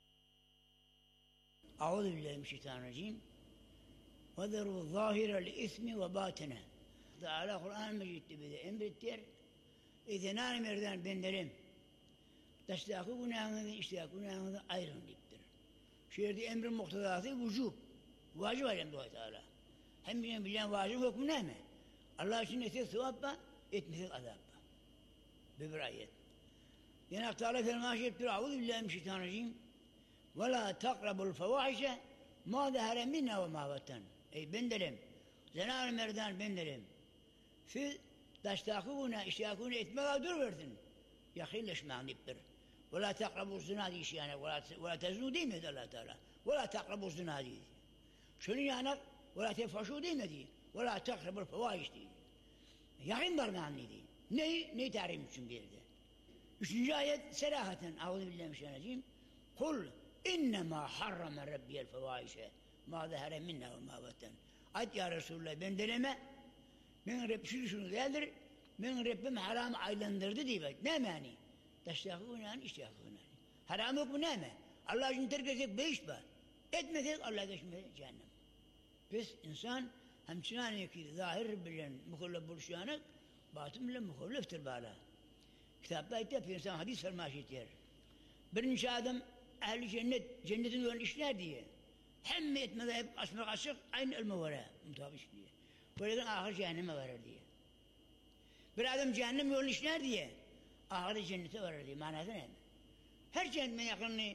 Euzu billahi mineşşeytanirracim. وَذَرُوا ظَاهِرَ الْإِثْمِ وَبَاطِنَهُ. Teala Kur'an-ı Mecid'de bize emrettir. İzinâni merdan benlerim. Taştaki günahını, iştaki günahını ayrın deyiptir. Şehirde emrin muhtadası vücub. Vacip alem dua Teala. Hem bilen vacip hükmü ne mi? Allah için etse sevapla, etmesek azapla. Bir ayet. Cenab-ı Teala fermaş ettir. Euzubillahimineşşeytanirracim. وَلَا تَقْرَبُوا الْفَوَاحِشَ مَا ظَهَرَ مِنْهَا وَمَا بَطَنَ. Ey benderim, zenar merdan benderim. Siz taştaki günah, iştaki günah etmeye dur verdin. Yakilleşmeyin deyiptir. وَلَا تَقْرَبُوا الزِّنَا diyiş yani. وَلَا تَزْنُوا deymedi Allah Teala. وَلَا تَقْرَبُوا الزِّنَا diyiş. Şunu yanak, وَلَا تَفْحَشُوا demedi. وَلَا تَقْرَبُوا الْفَوَاحِشَ diyiş. Yakın varmayan neydi? Neyi tahrim için geldi? Üçüncü ayet serahaten. Euzubillahimineşşeytanirracim. Kul innema harrama rabbiyel fevâişe ma zahara minna ve ma batan. Ayet ya Resulullah ben deneme. Ben Rabbim şunu değildir. Ben Rabbim haram aylandırdı diye bak. Ne mani? Taştaki günahın iştaki günahın. Haram yok mu ne mi? Allah için terk etsek beş var. Etmesek Allah'a geçmeyecek cehennem. Biz insan hemçinane ki zahir bilen muhallef buluşanık batın bilen muhalleftir bala. Kitapta hep insan hadis fermaş eder. Birinci adam ehli cennetin yolunu işler diye. Hem etmede hep asmak açık aynı ilme var ya. Mutabık diye. Böyleden ahir cehenneme varır diye. Bir adam cehennem yolunu işler diye. Ahirde cennete varır diye. Manası ne? Her cehenneme yakınını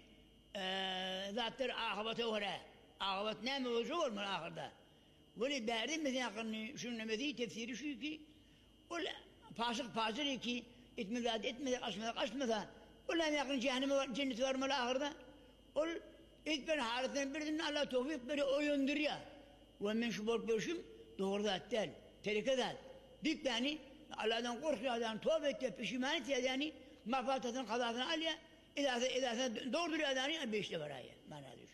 zattır ahibete var ya. Ahibet ne mi olacak olmalı ahirde. Böyle berdim mesela yakınını şunun nemedi tefsiri şu ki öyle pasık ki etmede açmada Ulan yakın cehenneme cenneti varmalı ahırda. Ol ilk ben halinden birinin Allah tevfik beri oyundur ya. Ve men şu bol görüşüm doğru zaten. Terikadan. Dik beni Allah'tan korkuyordan tövbe etti pişman etti yani mafatatın kazasını al ya. İdâse doğrudur yani beşte var ya. Mana düş.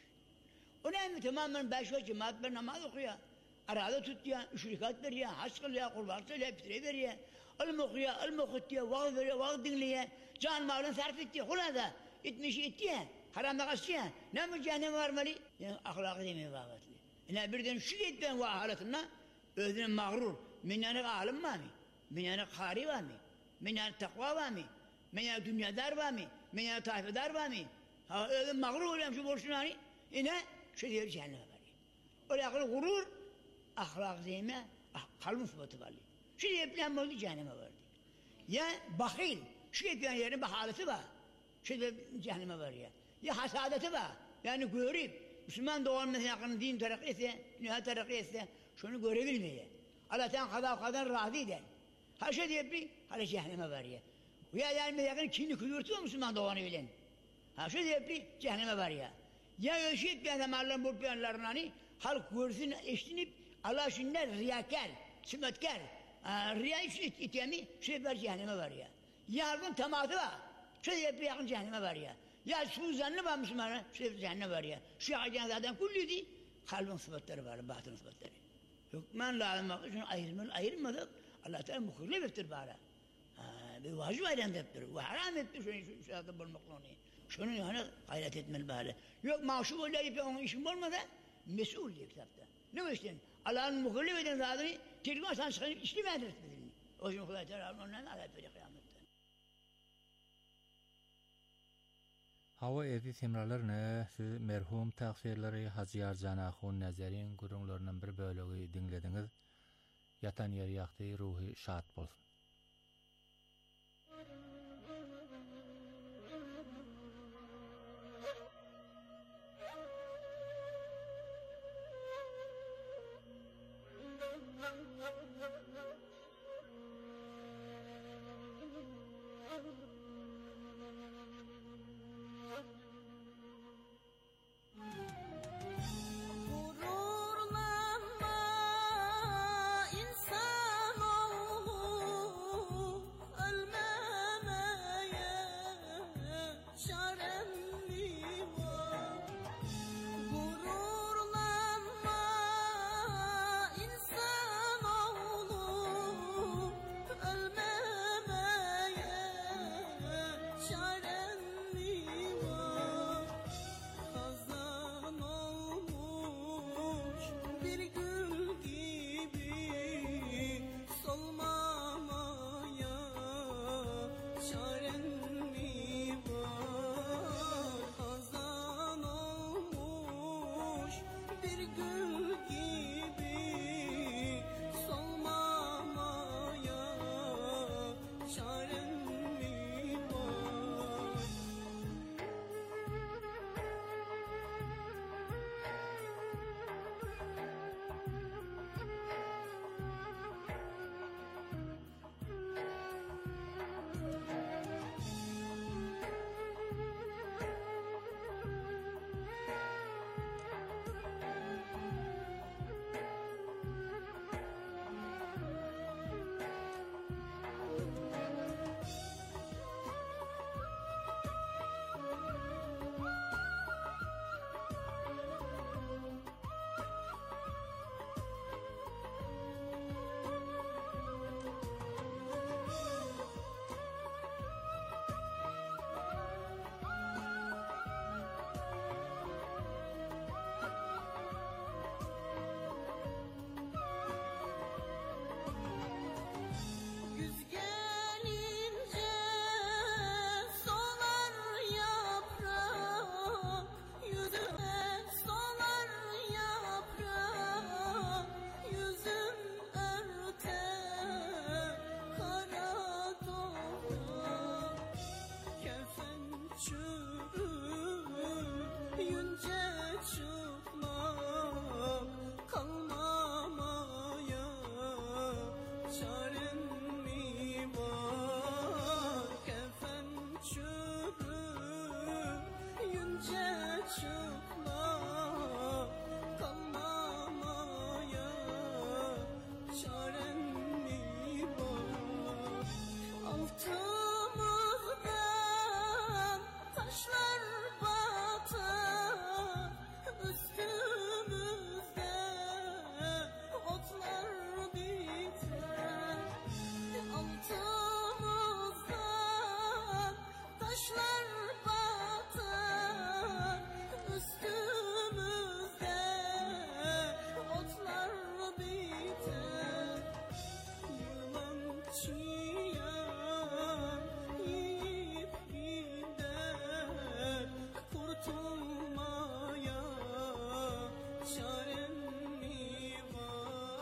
O ne mi tamamen beş vakit cemaat bir namaz okuyor. Arada tut ya, şurikat ver ya, haç kıl ya, kurban söyle, pütüre ver ya. Ilm okuyor, ilm okut ya, vaaz veriyor, vaaz dinliyor. Can malını sarf etti, hulada etmiş etti ya, haramda kaçtı ya. Ne mi cehennem varmalı? Yani ahlakı demeyi vavatlı. Yani birden şu etmen ve ahalatına, özüne mağrur. Minyanık alim var mı? Minyanık kari var mı? Minyanık takva var mı? Minyanık dünyadar var mı? Minyanık tayfedar var mı? Ha özüne mağrur oluyorum şu borçun hani. Yine şu diyor cehenneme var. Öyle akıllı gurur, ahlak zeyme, kalbin sıfatı var. Şu yapılan oldu cehenneme vardı. Ya bakil, şu yapılan yerin bir haleti var. Şu da cehenneme var ya. Ya hasadeti var. Yani görüp, Müslüman doğan mesela yakın din terakki etse, dünya terakki etse, şunu görebilmeye. Allah'tan kadar razı eder. Her şey de yapıyor, hala cehenneme var ya. Ya yani yakın kimlik yürütüyor Müslüman doğanı bilen. Ha şu da yapıyor, cehenneme var ya. Ya ölçüyüp bir adam Allah'ın bu planlarını hani, halk görsün, eşlinip, Allah şimdiler riyakar, sümetkar, riya itemi, şu yapar cehenneme var ya. Yardım tematı var, şu yapar yakın cehenneme var ya. Ya su zannı var Müslüman'a, şu yapar cehenneme var ya. Şu yakacağın zaten kulluydu, kalbin sıfatları var, batın sıfatları. Hükmen lazım, şunu ayırmadık, Allah Teala muhallef ettir bana. Bir vacip ayrandır, ve haram ettir şu şartı bulmakla onu. Şunu yani gayret etmeli böyle. Yok maaşı öyle yapıyor, onun işin olmadı, mesul diye kitapta. Ne o işte? Allah'ın muhallef eden zatını tilgâ sen çıkarıp işlemediniz dedin. O yüzden Huda Teala ondan azap verir kıyamette. Hava edit hemralarını siz merhum taksirleri Hacıyar Canaxun Nazarin gurunlarının bir bölüğü dinlediniz. Yatan yer yaktı ruhi şad bolsun.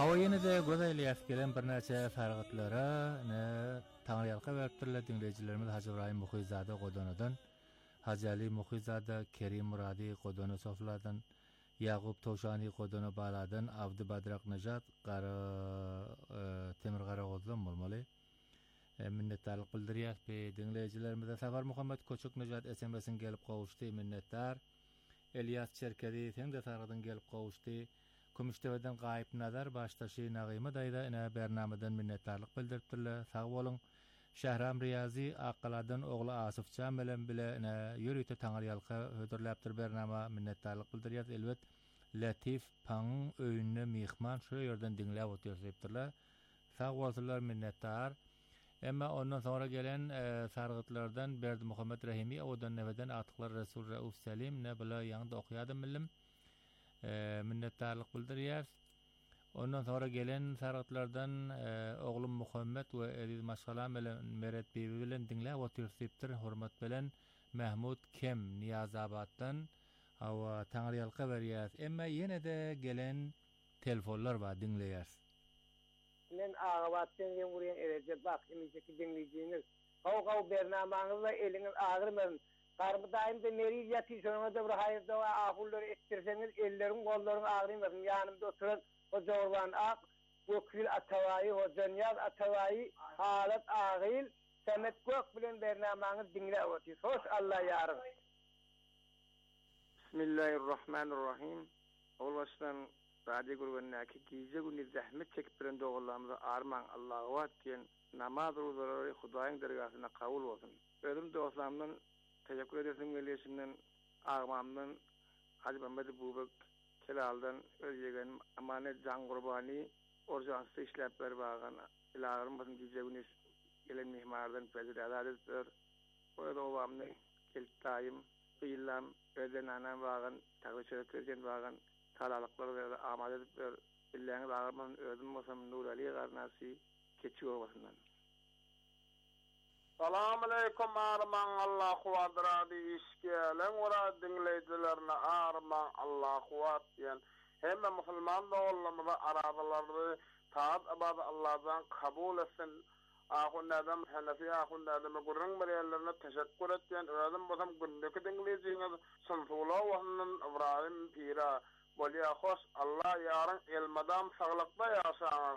Hawa yine de Gözeyliýäs gelen bir näçe fargatlara ne taňyalka beripdirler dinleýijilerimiz Haji Ibrahim Muhyzada Godanadan, Haji Ali Muhyzada, Kerim Muradi Godana Sofladan, Yaqup Toşani Godana Baladan, Abdi Badrak Najat Qara Temir Qaragozdan bolmaly. Minnetdarlyk bildirýär be dinleýijilerimize. Safar Muhammed Koçuk Najat SMS'in gelip gowuşdy, minnetdar. Elias Çerkedi sen de sarıdan gelip gowuşdy. Kumuşteweden gaýyp nazar başdaşy Nagymy daýda ine bernamadan minnetdarlyk bildiripdirler. Sag bolun. Şähram Riyazi Aqaladan ogly Asıfça bilen bile ine ýürüýte taňyalka hödürläpdir bernama minnetdarlyk bildirýär. Elbet Latif Paň öýünde mihman şu ýerden dinläp oturýardylar. Sag bolsunlar minnetdar. Emma ondan sonra gelen sargıtlardan Berdi Muhammed Rahimi odan neveden atyklar Resul Rauf Selim ne bila ýa-da okuyadym bilim. Minnetdarlyk bildirýär. Ondan sonra gelen sargıtlardan oglum Muhammed we Ediz Maşgalam bilen Meret Bibi bilen dinläp oturýardylar. Hormat bilen Mahmud Kem Niyazabaddan hawa taňryalka berýär. Emma ýene de gelen telefonlar bar dinleýär. Men ağabatdan ýeňurýan erejek bak, emiseki dinleýijiniz. Gaw bernamaňyzda eliňiz ağrymyn. Garby daýymda meri ýaty şoňa da bir haýyrda we ahulları ettirseňiz ellerim gollaryň ağrymyn. Ýanymda oturan o Jorwan Ak, Gökül Atawaý, Hojanýaz Atawaý, Halat Agyl, Samet Gök bilen bernamaňyz dinläp otyr. Hoş Allah ýarym. Bismillahirrahmanirrahim. Awlaşdan Radi gurgunaki gize günü zahmet çekip bilen doğullarımıza arman Allah'a vat diyen namaz ruzaları Hudaýyň dergasyna kabul bolsun. Özüm dostlarımdan teşekkür ederim gelişinden ağamamdan Hacı Mehmet Bubak Kelal'dan özlegen amanet Can Gurbani orjansy işläp berbagan ilagyrym bilen gize günü gelen mihmardan pezir azadetdir. Oýda obamny keltaýym ýyllam öden anam bagan taýyşerken bagan talalyklar we amada edip illeňi bagyrman özüm bolsam Nur Ali Garnasi keçi olmasından. Salam aleykum arman Allah kuadradi işgelen ora dinleýijilerine arman Allah kuat diýen hemme musulman dogullamyza arabalardy taat abad Allah'dan kabul etsin. Ahunnadan Hanefi ahunnadan gurrun berýärlerine teşekkür etýän özüm bolsam gündeki dinleýijiňiz Sunfula we Ibrahim Pira bolýa hoş Allah ýaryn elmadam saglykda ýaşaňar.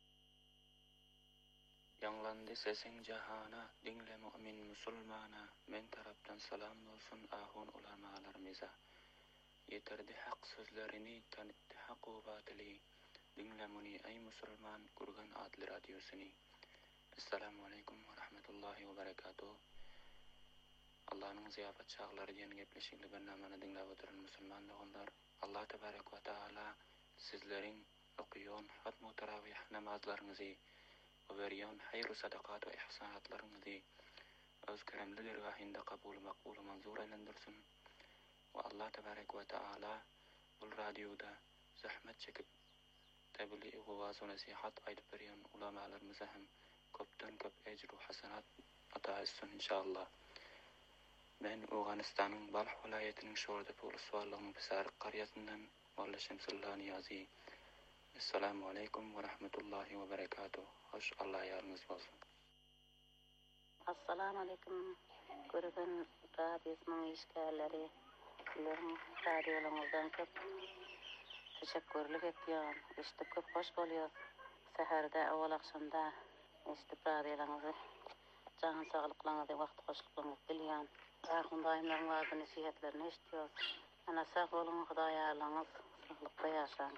Yanlandy sesiň jahana, dinle mümin musulmana, men tarapdan salam bolsun ahun ulamalarymyza. Yeterdi hak sözlerini tanıttı hak o batılı, dinle muni ey musulman Gurgan adlı radyosuni. Esselamu aleyküm ve rahmetullahi ve berekatuhu. Allah'ın ziyafet çağları diyen gepleşikli bernamana dinlep oturan musulman doğanlar, Allah tebarek ve teala sizlerin okuyon hatmu teravih namazlarınızı ve veriyon hayru sadakat ve ihsanatlarınızı öz keremli dergahinde kabul makbul manzur eylendirsin. Ve Allah tebarek ve teala bu radyoda zahmet çekip tebliğ ve vaaz ve nasihat aydıp veriyon ulamalarımıza hem köpten köp ecru hasanat ata etsin inşallah. Ben Afganistan'ın Balh vilayetinin şorda Polisvarlığın Pisarık qaryasından Molla Şemsullah Niyazi. Esselamu aleyküm ve rahmetullahi ve berekatuhu. Hoş Allah yarınız olsun. Assalamu aleyküm. Gurgun radyosunun işgalleri, radyolarımızdan köp teşekkürlük etýän. İşte köp hoş bolýar. Seherde, awal akşamda işte radyolarımızı can sağlıklaryňyzy wagt hoşluklarynızı bilýän. Ahun daýymlaryň wagty nasihatlerini eşitýär. Ana sag bolun, Hudaý ýarlaňyz, sağlykda ýaşaň.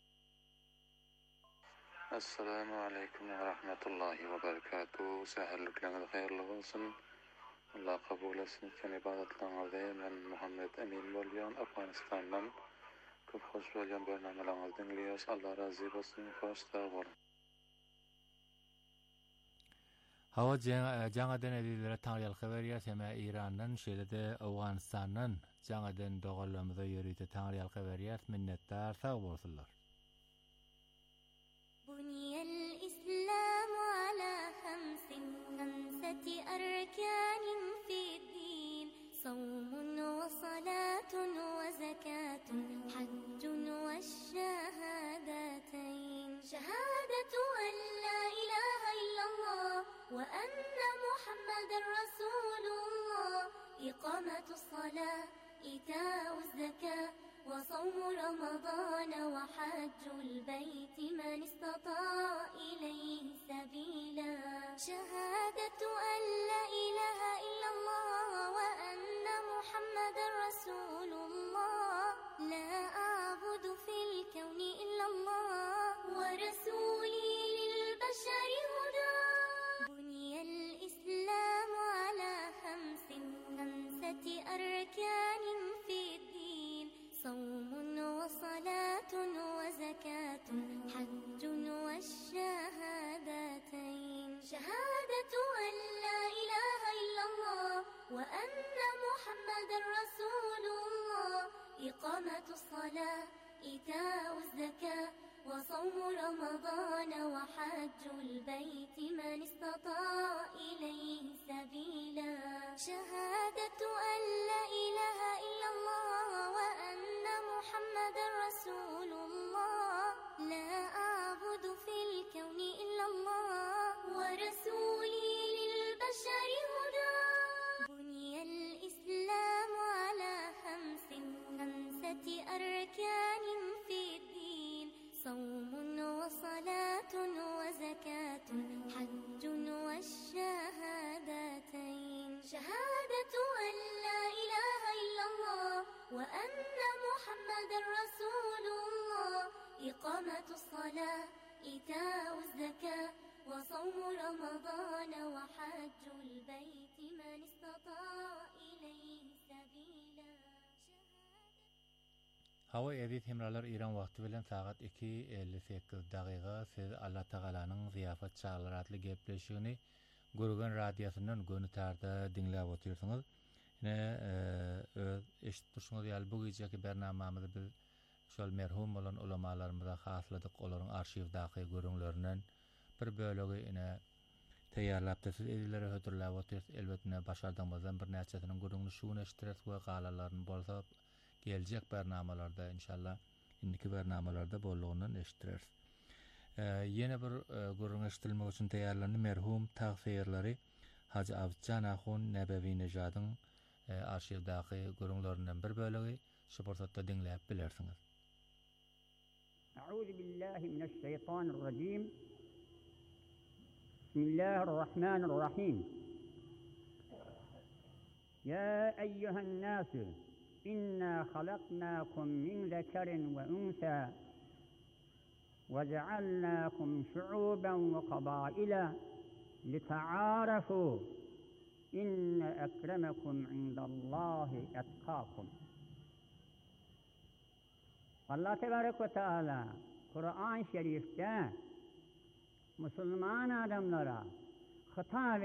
Assalamu aleyküm ve rahmetullahi ve berekatuhu. Seherlikleriniz hayırlı olsun. Allah kabul etsin. Sen ibadetlerinizi ben Muhammed Emin bolýan Afganistan'dan köp hoş bolýan bernamalaryňyzy dinleýär. Allah razı bolsun. Hoş bolun. Hawa jaňadan edilere taňryalka berýär hem İrandan şeýle-de Awganistandan jaňadan dogallamyza ýörüýte taňryalka berýär. Minnetdar sag bolsunlar. بني الإسلام على خمسة أركان في الدين صوم وصلاة وزكاة حج والشهادتين إقامة الصلاة إيتاء الزكاة وصوم رمضان وحج البيت من استطاع إليه سبيلا شهادة أن لا إله إلا الله وأن محمد رسول الله لا أعبد في الكون إلا الله ورسولي للبشر هدى بني الإسلام على خمسة أركان في الدين صوم وصلاة وزكاة حج والشهادتين شهادة أن لا إله إلا الله وأن محمد رسول الله إقامة الصلاة إيتاء الزكاة وصوم رمضان وحج البيت من استطاع إليه سبيلا شهادة أن لا إله إلا الله وأن محمد رسول الله لا أعبد في الكون إلا الله ورسولي للبشر هدى بني الإسلام على خمسة أركان في الدين صوم وصلاة وزكاة حج والشهادتين شهادة أن لا إله إلا الله وأن محمد رسول الله إقامة الصلاة إيتاء الزكاة وصوم رمضان وحج البيت من استطاع إليه سبيلا Hava edit hemralar İran vakti bilen saat 2:58 daqiqa siz Allah Taala'nın ziyafat çağları adlı gepleşigini Gurgan radyosundan günü tarda dinläp oturýarsyňyz. Ine öz eşitdirşiňiz ýaly bu geceki bernamamyzy biz şol merhum bolan ulamalarymyza hasladyk. Olaryň arşivdaky görüňlerinden bir bölegi ine taýýarlap da siz edileri hötürläp oturýarsyz. Elbetde başardymyzdan bir näçesiniň görüňini şuny eşitdirýäris we galalaryny bolsa gelecek bernamalarda inşallah indiki bernamalarda bolluğundan eşittireriz. Yine bir gurun eşitilmek için tayarlandı merhum tağsiyerleri Hacı Avcan Ahun Nebevi Nejad'ın arşivdaki gurunlarından bir bölüğü şu fırsatta dinleyip bilirsiniz. Euzu billahi mineşşeytanirracim. Bismillahirrahmanirrahim. Ya eyyühen nâsü İnna halaknakum min zekerin ve unsa ve cealnakum şu'uben ve kabaila lita'arafu inne ekremekum indallahi etkakum. Allah Tebarek ve Teala Kur'an-ı Şerif'te Müslüman adamlara hitap